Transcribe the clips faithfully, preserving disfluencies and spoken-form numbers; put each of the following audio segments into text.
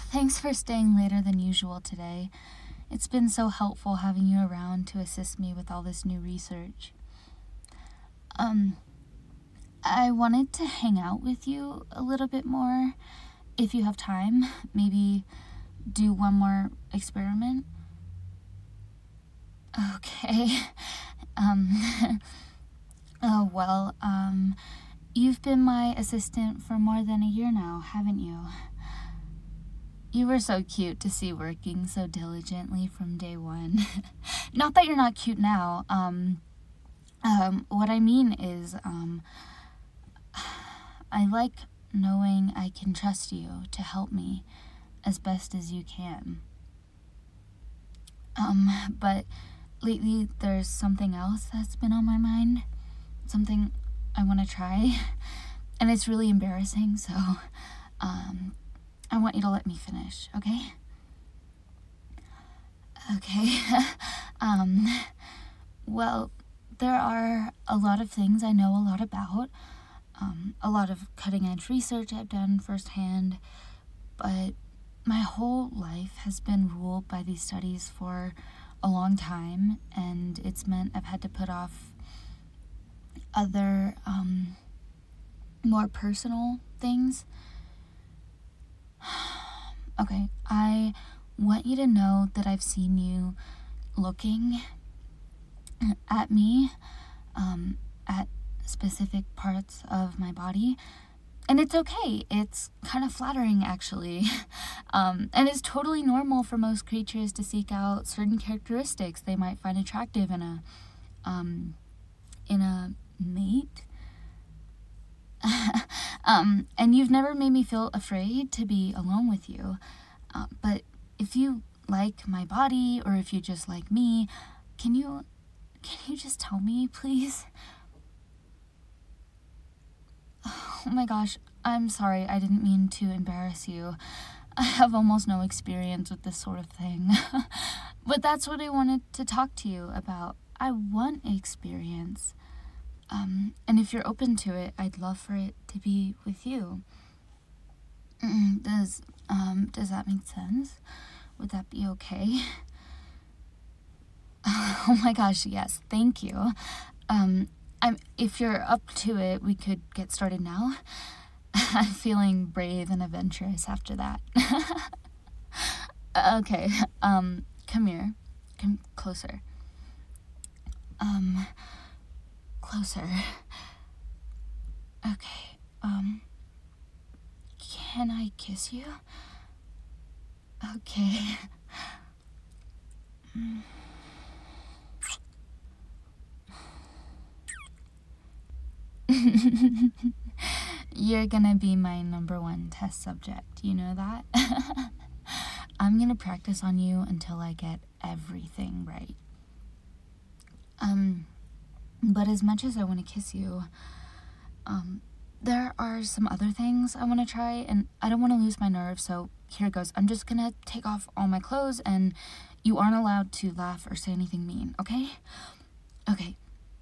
Thanks for staying later than usual today. It's been so helpful having you around to assist me with all this new research. Um, I wanted to hang out with you a little bit more, if you have time. Maybe do one more experiment. Okay. Um, oh, well, um, you've been my assistant for more than a year now, haven't you? You were so cute to see working so diligently from day one. Not that you're not cute now. Um, um, what I mean is, um, I like knowing I can trust you to help me as best as you can. Um, but lately there's something else that's been on my mind. Something I want to try. And it's really embarrassing, so, um... I want you to let me finish, okay? Okay. um, well, there are a lot of things I know a lot about, um, a lot of cutting-edge research I've done firsthand, but my whole life has been ruled by these studies for a long time, and it's meant I've had to put off other, um, more personal things. Okay, I want you to know that I've seen you looking at me, um, at specific parts of my body, and it's okay. It's kind of flattering, actually, um, and it's totally normal for most creatures to seek out certain characteristics they might find attractive in a, um, in a mate. um, and you've never made me feel afraid to be alone with you. Uh, but if you like my body, or if you just like me, can you, can you just tell me, please? Oh my gosh, I'm sorry. I didn't mean to embarrass you. I have almost no experience with this sort of thing. But that's what I wanted to talk to you about. I want experience. Um, and if you're open to it, I'd love for it to be with you. Does, um, does that make sense? Would that be okay? Oh my gosh, yes, thank you. Um, I'm, if you're up to it, we could get started now. I'm feeling brave and adventurous after that. Okay, um, come here. Come closer. Um... Closer. Okay, um, can I kiss you? Okay. You're gonna be my number one test subject, you know that? I'm gonna practice on you until I get everything right. Um... But as much as I want to kiss you, um, there are some other things I want to try, and I don't want to lose my nerve, so here it goes. I'm just gonna take off all my clothes, and you aren't allowed to laugh or say anything mean, okay? Okay.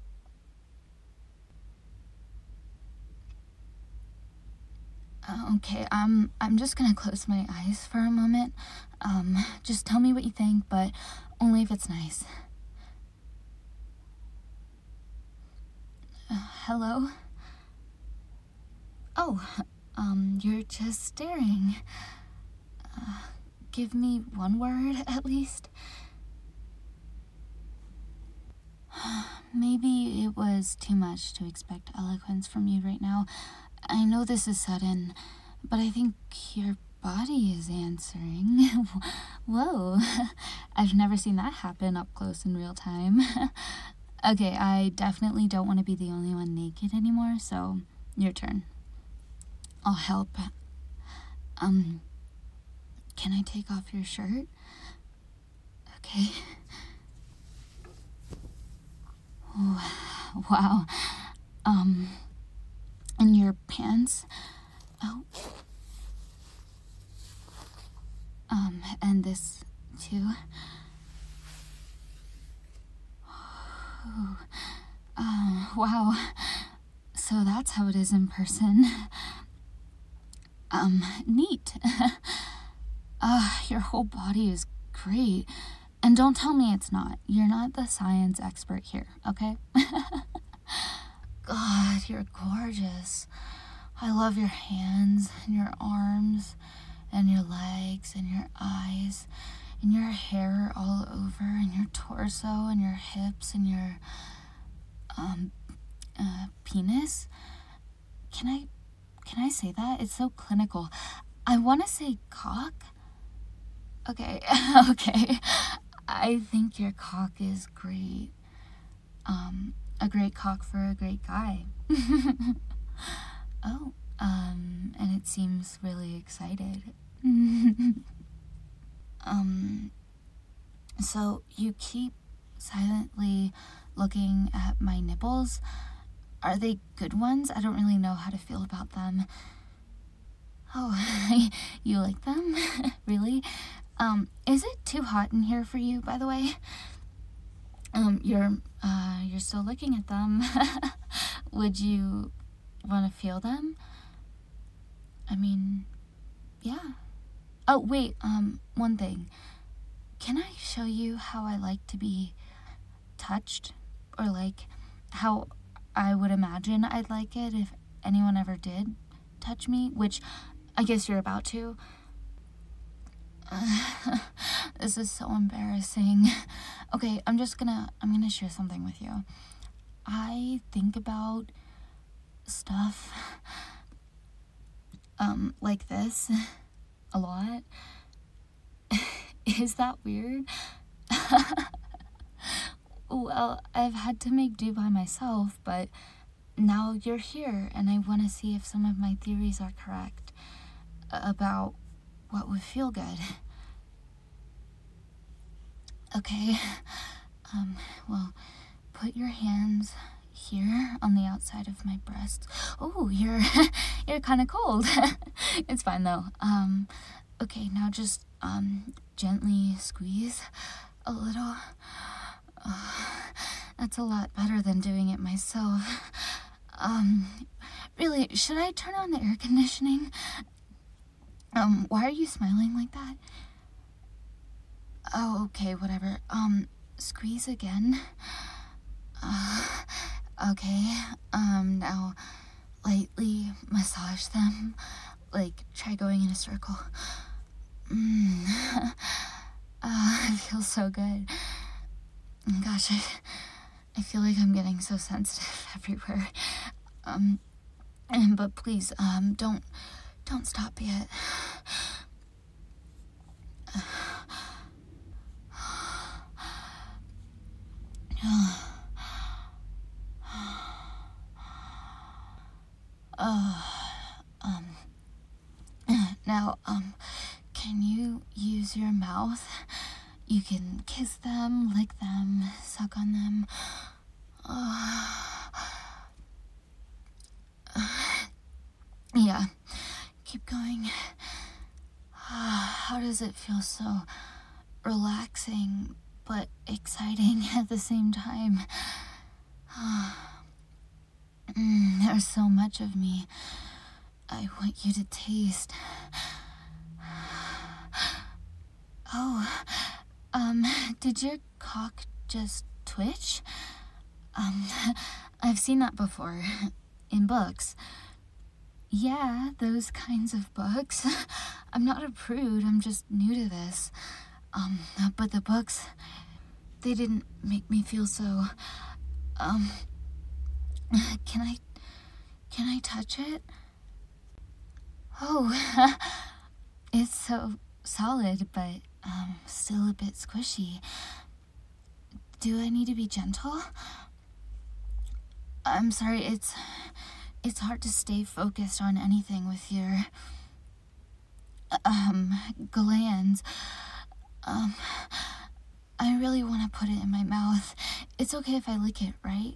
Uh, okay, um, I'm just gonna close my eyes for a moment. Um, just tell me what you think, but only if it's nice. Uh, hello? Oh, um, you're just staring. Uh, give me one word, at least. Maybe it was too much to expect eloquence from you right now. I know this is sudden, but I think your body is answering. Whoa, I've never seen that happen up close in real time. Okay, I definitely don't want to be the only one naked anymore, so your turn. I'll help. Um, can I take off your shirt? Okay. Wow. Um, and your pants? Oh. Um, and this too? Uh, wow. So that's how it is in person. Um, neat. Uh, your whole body is great. And don't tell me it's not. You're not the science expert here, okay? God, you're gorgeous. I love your hands and your arms and your legs and your eyes and your hair all over and your torso and your hips and your um uh, penis. Can I can I say that? It's so clinical. I want to say cock. Okay, okay. I think your cock is great. Um, a great cock for a great guy. Oh, um, and it seems really excited. um, so you keep silently looking at my nipples. Are they good ones? I don't really know how to feel about them. Oh, you like them? Really? Um, is it too hot in here for you, by the way? Um, you're, uh, you're still looking at them. Would you want to feel them? I mean, yeah. Oh, wait, um, one thing. Can I show you how I like to be touched? Or, like, how I would imagine I'd like it if anyone ever did touch me? Which, I guess you're about to. Uh, this is so embarrassing. Okay, I'm just gonna, I'm gonna share something with you. I think about stuff, um, like this a lot. Is that weird? Well, I've had to make do by myself, but now you're here, and I want to see if some of my theories are correct about what would feel good. Okay, um, well, put your hands here on the outside of my breasts. Oh, you're, you're kind of cold. It's fine though. Um, okay, now just, um, gently squeeze a little. Uh, that's a lot better than doing it myself. Um, really, should I turn on the air conditioning? Um, why are you smiling like that? Oh, okay, whatever. Um, squeeze again. Uh, okay, um, now lightly massage them. Like, try going in a circle. Mm. Uh, it feels so good. Gosh, I, I feel like I'm getting so sensitive everywhere. Um, and, but please, um, don't, don't stop yet. Uh, um, now, um, can you use your mouth? You can kiss them, lick them, suck on them. Uh, yeah, keep going. How does it feel so relaxing but exciting at the same time? Mm, there's so much of me I want you to taste. Oh, um, did your cock just twitch? Um, I've seen that before, in books. Yeah, those kinds of books. I'm not a prude, I'm just new to this. Um, but the books, they didn't make me feel so, um, can I, can I touch it? Oh, it's so solid, but, um, still a bit squishy. Do I need to be gentle? I'm sorry, it's, it's hard to stay focused on anything with your, um, glands. Um, I really want to put it in my mouth. It's okay if I lick it, right?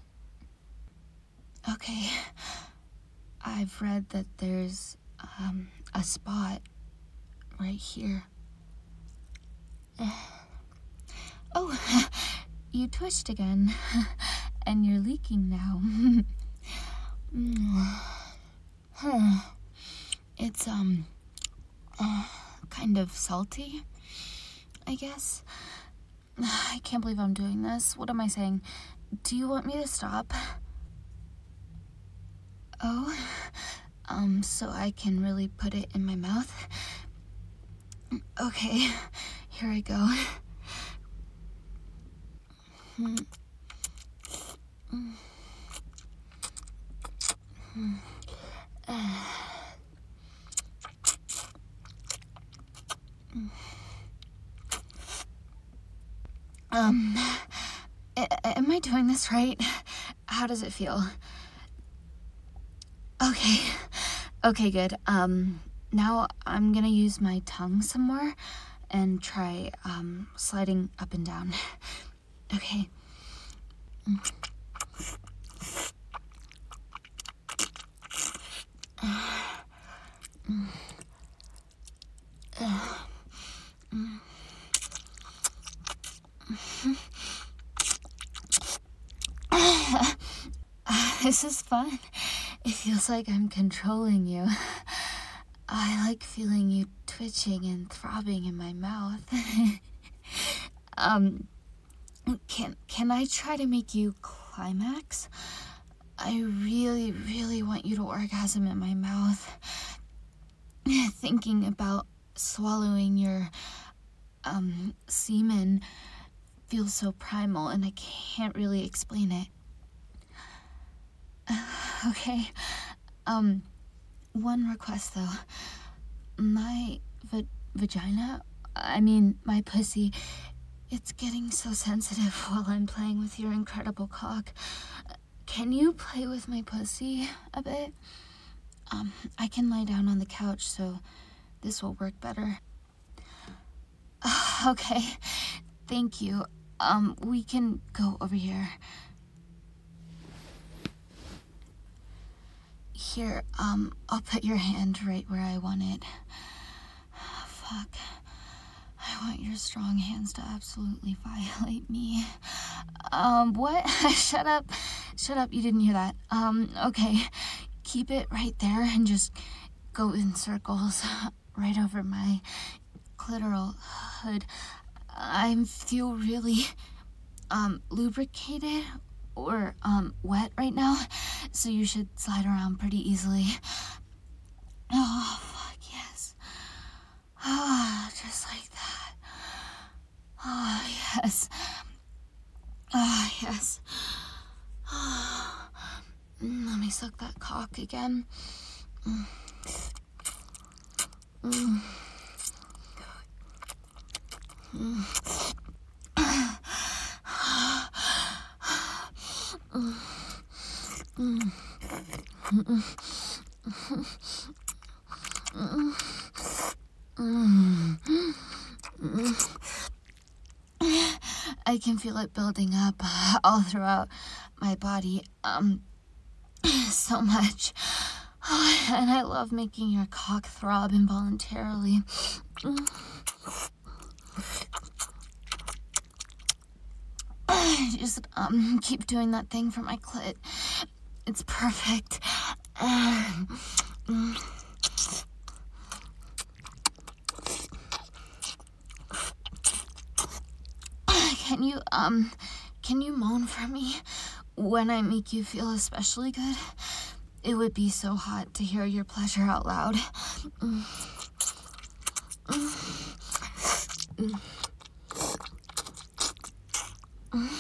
Okay. I've read that there's, um, a spot right here. Oh, you twitched again, and you're leaking now. It's, um, uh, kind of salty, I guess. I can't believe I'm doing this. What am I saying? Do you want me to stop? Oh, um, so I can really put it in my mouth? Okay, here I go. Mm. Mm. Mm. Uh. Mm. Um, am I doing this right? How does it feel? Okay, okay, good. Um, now I'm gonna use my tongue some more and try, um, sliding up and down. Okay. Mm. Mm. Uh. Mm. This is fun. It feels like I'm controlling you. I like feeling you twitching and throbbing in my mouth. um, can can I try to make you climax? I really, really want you to orgasm in my mouth. Thinking about swallowing your um semen feels so primal, and I can't really explain it. Okay, um, one request though. My va- vagina, I mean, my pussy, it's getting so sensitive while I'm playing with your incredible cock. Can you play with my pussy a bit? Um, I can lie down on the couch, so this will work better. Okay, thank you. Um, we can go over here. Here, um, I'll put your hand right where I want it. Fuck. I want your strong hands to absolutely violate me. Um, what? Shut up. Shut up, you didn't hear that. Um, okay. Keep it right there and just go in circles right over my clitoral hood. I feel really, um, lubricated or, um, wet right now, so you should slide around pretty easily. Oh, fuck, yes. Ah, just like that. Ah, yes. Ah, yes. Ah. Let me suck that cock again. Mm. Mm. Mm. Mm. Mm. Mm. Mm. I can feel it building up all throughout my body, um, so much. And I love making your cock throb involuntarily. Just, um, keep doing that thing for my clit. It's perfect. Can you, um, can you moan for me when I make you feel especially good? It would be so hot to hear your pleasure out loud. Mm. Mm. Mm.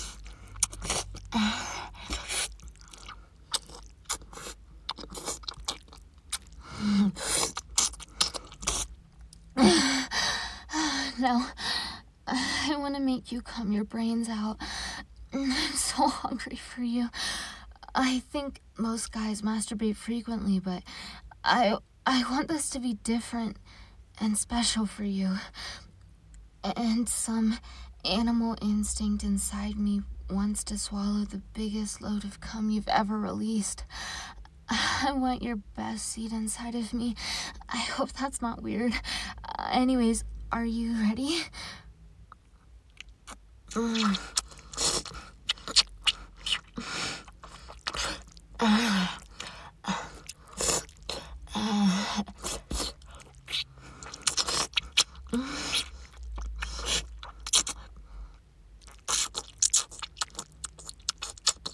Now, I want to make you come your brains out. I'm so hungry for you. I think most guys masturbate frequently, but I I want this to be different and special for you. And some animal instinct inside me wants to swallow the biggest load of cum you've ever released. I want your best seed inside of me. I hope that's not weird. Uh, anyways, are you ready? Mm. Uh, uh, uh.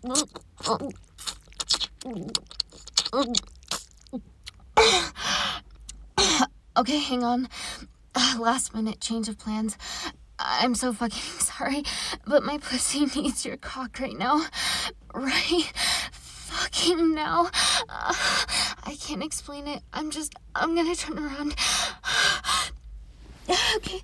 Okay, hang on. Last minute change of plans. I'm so fucking sorry, but my pussy needs your cock right now. Right fucking now. Uh, I can't explain it. I'm just, I'm gonna turn around. Okay.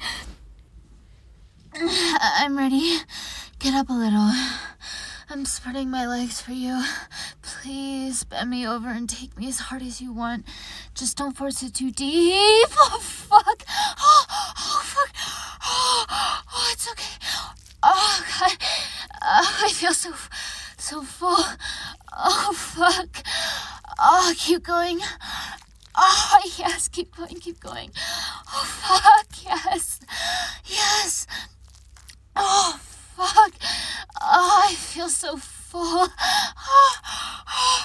I'm ready. Get up a little. I'm spreading my legs for you. Please bend me over and take me as hard as you want. Just don't force it too deep. Oh, fuck. Oh, oh fuck. Oh, oh, it's okay. Oh, God. Uh, I feel so, so full. Oh, fuck. Oh, keep going. Oh, yes, keep going, keep going. Oh, fuck, yes. Yes. Oh, fuck. Oh, I feel so full. Oh, oh.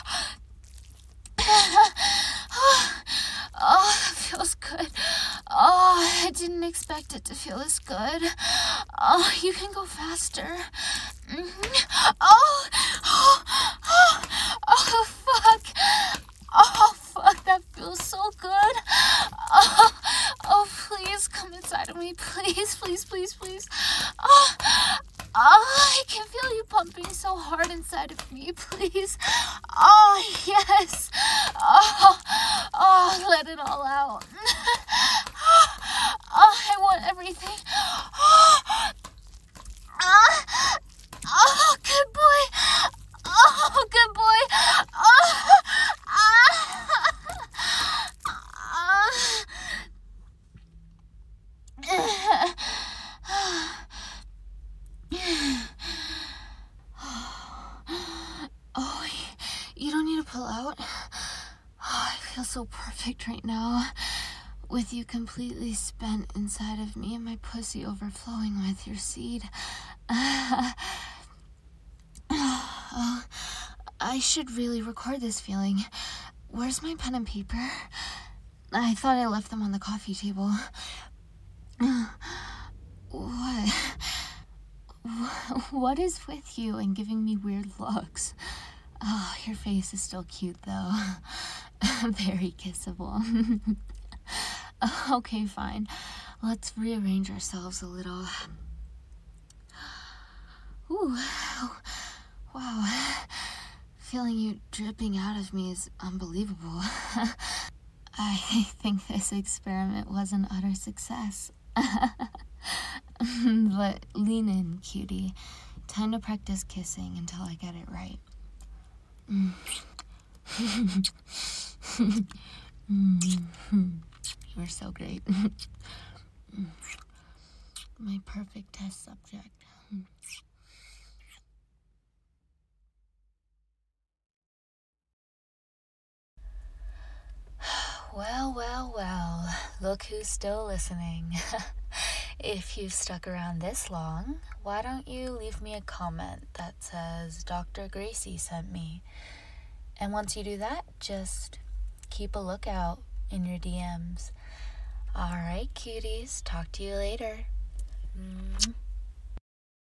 Oh, that feels good. Oh, I didn't expect it to feel this good. Oh, you can go faster. Mm-hmm. Oh, oh, oh, oh, fuck. Oh, fuck, that feels so good. Oh, oh, please come inside of me. Please, please, please, please. Oh, oh, I can feel you pumping so hard inside of me. Please. Oh, yes. Oh, oh, let it all out. Oh, I want everything. Oh, oh, oh, good boy. Oh, good boy. Oh, oh, you don't need to pull out. Oh, I feel so perfect right now. With you completely spent inside of me and my pussy overflowing with your seed. Uh, oh, I should really record this feeling. Where's my pen and paper? I thought I left them on the coffee table. What? What is with you and giving me weird looks? Oh, your face is still cute, though. Very kissable. Okay, fine. Let's rearrange ourselves a little. Ooh, wow. Feeling you dripping out of me is unbelievable. I think this experiment was an utter success. But lean in, cutie. Time to practice kissing until I get it right. Mm. You're so great. My perfect test subject. Well, well, well, look who's still listening. If you've stuck around this long, why don't you leave me a comment that says Doctor Gracie sent me? And once you do that, just keep a lookout in your D Ms. All right, cuties, talk to you later. Mm-hmm.